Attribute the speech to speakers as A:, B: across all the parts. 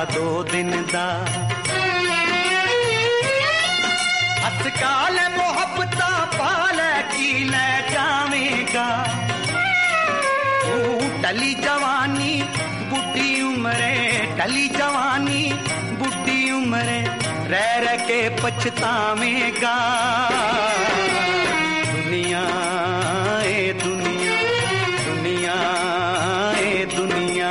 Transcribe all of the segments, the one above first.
A: दो दिन दा हथ काल मोहब्बता पाले की ले जावेगा तू टली जवानी बुढ़ी उम्रे टली जवानी बुढ़ी उम्रे रह रह के पछतावेगा दुनिया ए दुनिया दुनिया ए दुनिया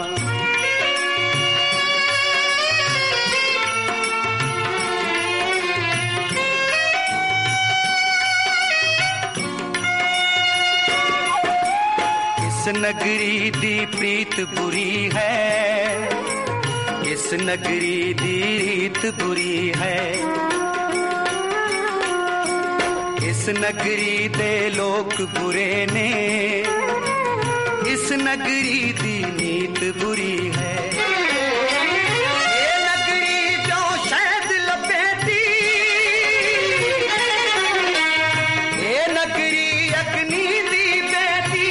A: इस नगरी दी प्रीत बुरी है इस नगरी दी रीत बुरी है इस नगरी दे लोग बुरे ने इस नगरी दी नीत बुरी है ये नगरी जो शायद लपेटी ये नगरी अग्नि दी बेटी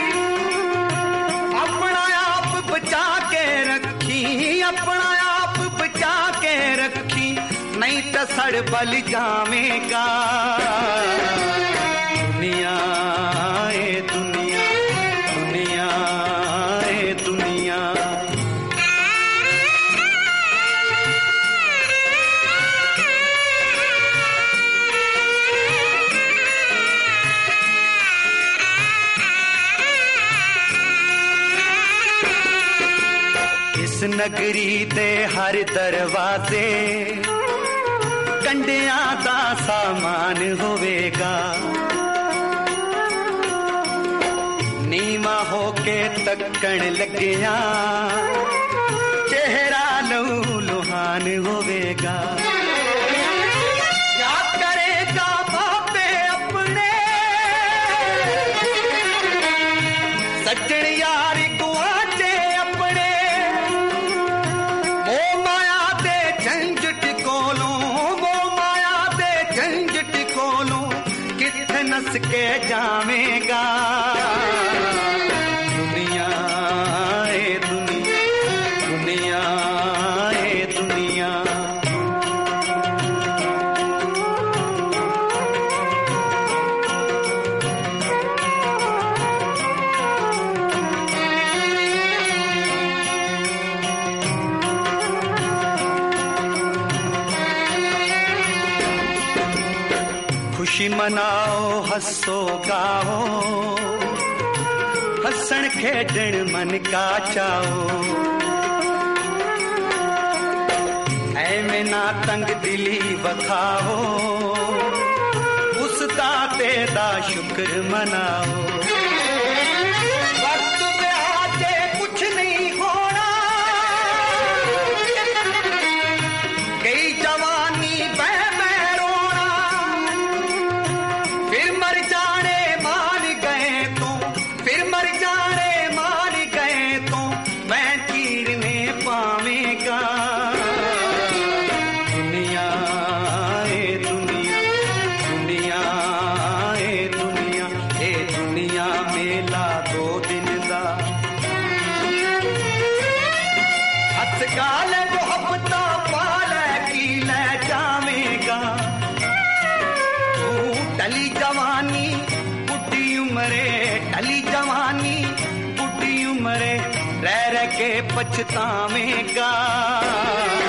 A: अपना आप बचा के रखी अपना आप बचा के रखी नहीं तो सड़ बल जावेगा दुनिया ए दुनिया दुनिया ए दुनिया इस नगरी दे हर दरवाजे कंडियां दा सामान होवेगा नीमा होके तकण लगिया चेहरा लहू लुहान होवेगा याद करेगा बापे अपने सज्जन यार गुआचे अपने वो माया दे झंझट कोलों वो माया दे झंझट कोलों किथे नस के जावेगा दुनिया ए दुनिया दुनिया ए दुनिया खुशी मनाओ हंसो गाओ हंसण खेडण मन का चाओ ऐमें ना तंग दिली बखाओ उस दाते दा शुक्र मनाओ वक्त पे आके कुछ नहीं होना गई जवानी बह बह रोना फिर मर जाने मान गए तो फिर मर जाने मान गए तो मैं चीरने पावेगा दुनिया ए दुनिया दुनिया ए दुनिया ए दुनिया मेला दो दिन दा हथ गाल मोहब्बता पाले की ले जावेगा तू टली जवानी बुढ़ी उम्रे टली जवानी बुढ़ी उम्रे रह रह के पछतावेगा